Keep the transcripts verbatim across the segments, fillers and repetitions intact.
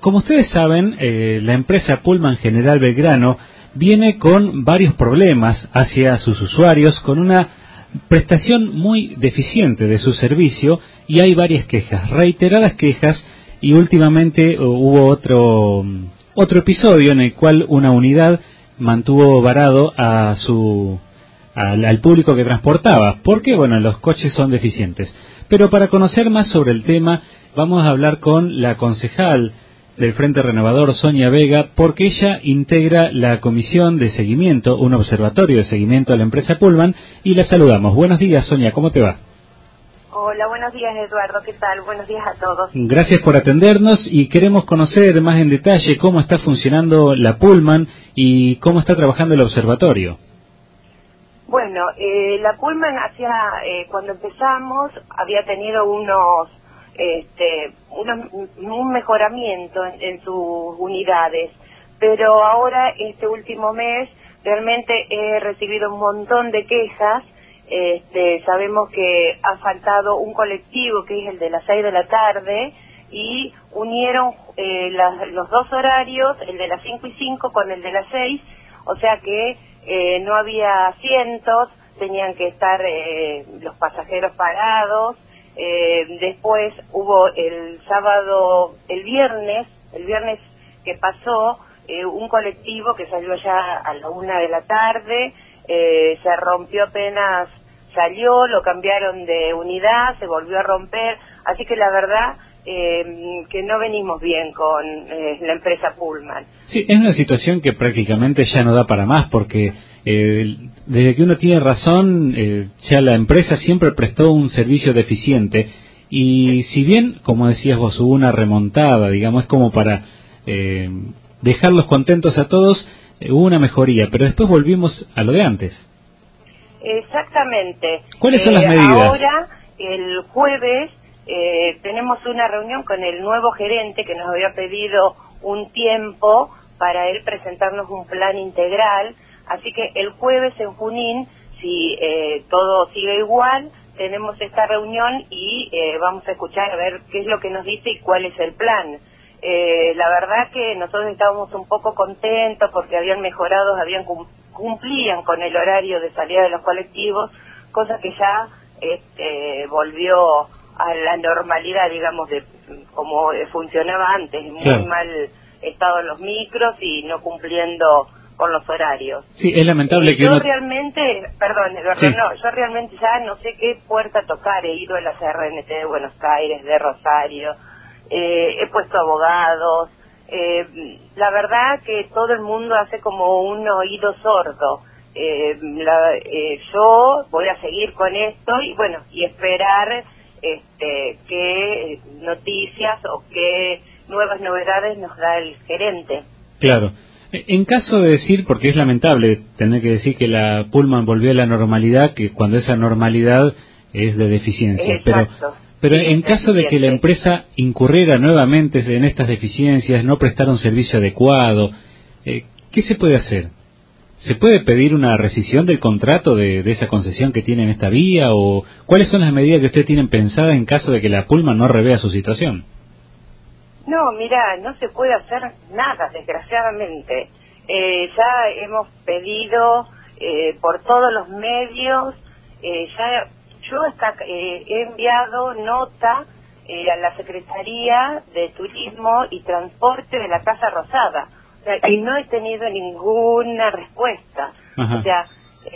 como ustedes saben, eh, la empresa Pullman General Belgrano viene con varios problemas hacia sus usuarios, con una prestación muy deficiente de su servicio, y hay varias quejas, reiteradas quejas, y últimamente uh, hubo otro otro episodio en el cual una unidad mantuvo varado a su al, al público que transportaba, porque bueno, los coches son deficientes. Pero para conocer más sobre el tema, vamos a hablar con la concejal del Frente Renovador, Sonia Vega, porque ella integra la comisión de seguimiento, un observatorio de seguimiento a la empresa Pullman, y la saludamos. Buenos días, Sonia, ¿cómo te va? Hola, buenos días, Eduardo, ¿qué tal? Buenos días a todos. Gracias por atendernos y queremos conocer más en detalle cómo está funcionando la Pullman y cómo está trabajando el observatorio. Bueno, eh, la Pullman hacía, eh, cuando empezamos, había tenido unos, este, unos, un mejoramiento en, en sus unidades, pero ahora, este último mes, realmente he recibido un montón de quejas. Este, sabemos que ha faltado un colectivo que es el de las seis de la tarde y unieron eh, las, los dos horarios, el de las cinco y cinco con el de las seis, o sea que eh, no había asientos, tenían que estar eh, los pasajeros parados. Eh, después hubo el sábado, el viernes, el viernes que pasó, eh, un colectivo que salió ya a la una de la tarde. Eh, se rompió apenas salió, lo cambiaron de unidad, se volvió a romper, así que la verdad eh, que no venimos bien con eh, la empresa Pullman. Sí, es una situación que prácticamente ya no da para más, porque eh, desde que uno tiene razón, eh, ya la empresa siempre prestó un servicio deficiente, y si bien, como decías vos, hubo una remontada, digamos, es como para eh, dejarlos contentos a todos, hubo una mejoría, pero después volvimos a lo de antes. Exactamente. ¿Cuáles son eh, las medidas? Ahora, el jueves, eh, tenemos una reunión con el nuevo gerente que nos había pedido un tiempo para él presentarnos un plan integral, así que el jueves en Junín, si eh, todo sigue igual, tenemos esta reunión y eh, vamos a escuchar a ver qué es lo que nos dice y cuál es el plan. Eh, la verdad que nosotros estábamos un poco contentos porque habían mejorado, habían cumplían con el horario de salida de los colectivos, cosa que ya este, volvió a la normalidad, digamos, de como funcionaba antes, muy claro. mal estado en los micros y no cumpliendo con los horarios. Sí, es lamentable eh, que yo uno... realmente, perdón, Eduardo, sí. no, yo realmente ya no sé qué puerta tocar. He ido a la C R N T de Buenos Aires, de Rosario, eh, he puesto abogados. Eh, la verdad que todo el mundo hace como un oído sordo. Eh, la, eh, yo voy a seguir con esto y bueno, y esperar este, qué noticias o qué nuevas novedades nos da el gerente. Claro. En caso de decir, porque es lamentable tener que decir que la Pullman volvió a la normalidad, que cuando esa normalidad es de deficiencia, pero pero en caso de que la empresa incurriera nuevamente en estas deficiencias, no prestara un servicio adecuado, eh, ¿qué se puede hacer? ¿Se puede pedir una rescisión del contrato de, de esa concesión que tiene en esta vía? ¿O cuáles son las medidas que ustedes tienen pensadas en caso de que la Pullman no revea su situación? No, mira, no se puede hacer nada, desgraciadamente. Eh, ya hemos pedido eh, por todos los medios, eh, ya yo hasta eh, he enviado nota eh, a la Secretaría de Turismo y Transporte de la Casa Rosada, o sea, y no he tenido ninguna respuesta. Ajá. O sea,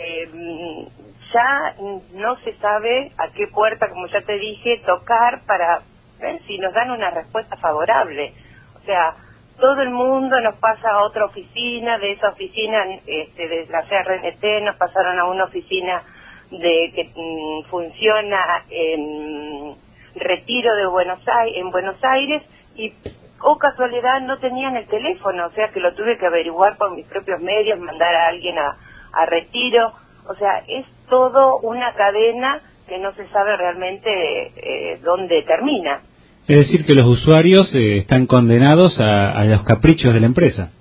eh, ya no se sabe a qué puerta, como ya te dije, tocar para ver si nos dan una respuesta favorable. O sea, todo el mundo nos pasa a otra oficina, de esa oficina, este, de la C R N T, nos pasaron a una oficina de que mm, funciona en Retiro de Buenos Aires, en Buenos Aires, y oh casualidad no tenían el teléfono, o sea que lo tuve que averiguar por mis propios medios, mandar a alguien a, a Retiro. O sea, es todo una cadena que no se sabe realmente eh, dónde termina. Es decir, que los usuarios eh, están condenados a, a los caprichos de la empresa.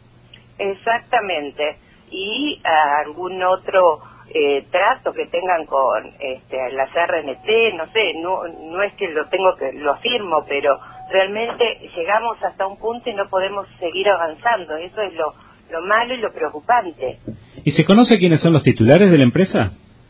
Exactamente. Y a algún otro eh, trato que tengan con este, la C R N T, no sé, no no es que lo tengo que lo afirmo, pero realmente llegamos hasta un punto y no podemos seguir avanzando. Eso es lo, lo malo y lo preocupante. ¿Y se conoce quiénes son los titulares de la empresa?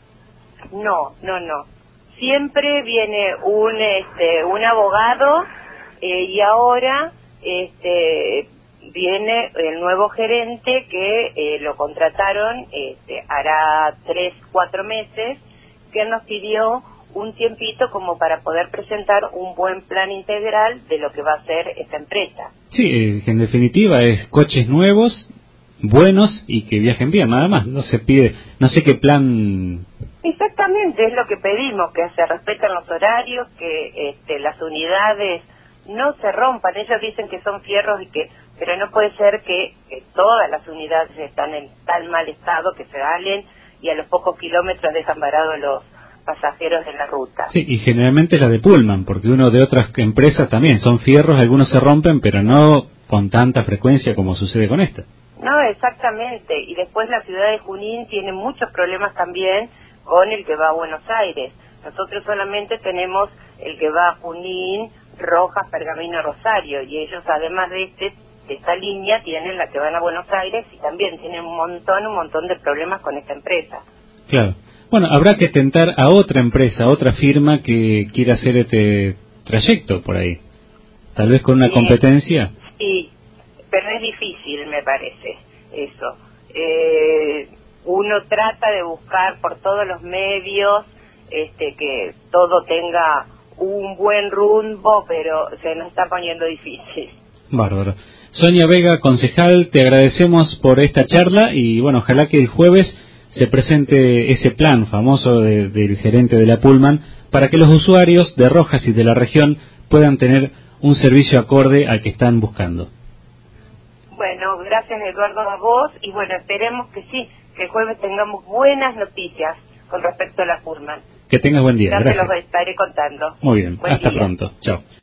No, no, no. Siempre viene un, este, un abogado eh, y ahora este, viene el nuevo gerente que eh, lo contrataron este, hará tres, cuatro meses, que nos pidió un tiempito como para poder presentar un buen plan integral de lo que va a ser esta empresa. Sí, eh, en definitiva es coches nuevos, buenos y que viajen bien, nada más. No se pide, no sé qué plan. Exactamente, es lo que pedimos, que se respeten los horarios, que este, las unidades no se rompan. Ellos dicen que son fierros y que, pero no puede ser que, que todas las unidades están en tan mal estado que se salen y a los pocos kilómetros dejan varados los pasajeros de la ruta. Sí, y generalmente la de Pullman, porque uno de otras empresas también son fierros, algunos se rompen, pero no con tanta frecuencia como sucede con esta. No, exactamente. Y después la ciudad de Junín tiene muchos problemas también con el que va a Buenos Aires. Nosotros solamente tenemos el que va a Junín, Rojas, Pergamino, Rosario, y ellos además de este de esta línea tienen la que van a Buenos Aires y también tienen un montón, un montón de problemas con esta empresa. Claro. Bueno, habrá que tentar a otra empresa, a otra firma que quiera hacer este trayecto por ahí. Tal vez con una Sí, competencia. Sí, pero es difícil, me parece, eso. Eh, uno trata de buscar por todos los medios este, que todo tenga un buen rumbo, pero se nos está poniendo difícil. Bárbaro. Sonia Vega, concejal, te agradecemos por esta charla y bueno, ojalá que el jueves se presente ese plan famoso de, del gerente de la Pullman para que los usuarios de Rojas y de la región puedan tener un servicio acorde al que están buscando. Bueno, gracias Eduardo a vos y bueno, esperemos que sí, que el jueves tengamos buenas noticias con respecto a la Pullman. Que tengas buen día. Ya Gracias. te los estaré contando. Muy bien, Buen hasta día. pronto. Chao.